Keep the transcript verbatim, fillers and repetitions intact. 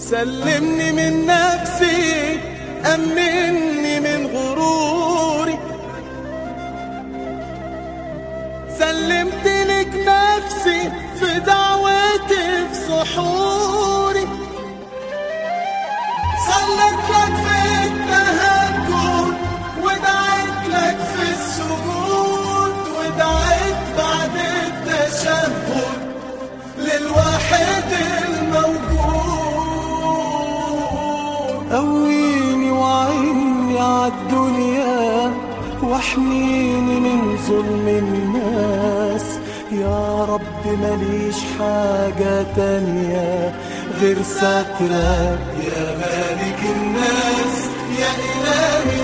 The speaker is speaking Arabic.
سلمني من نفسي، أمني من غروري، سلمت لك نفسي في دعوتي في سحوري، صليت لك في التهجد ودعيت لك في السجود، ودعيت بعد التشهد للواحد الموجود. قويني وعيني عالدنيا واحميني من ظلم الناس، يا رب ماليش حاجة تانية غير سترك يا مالك الناس، يا إلهي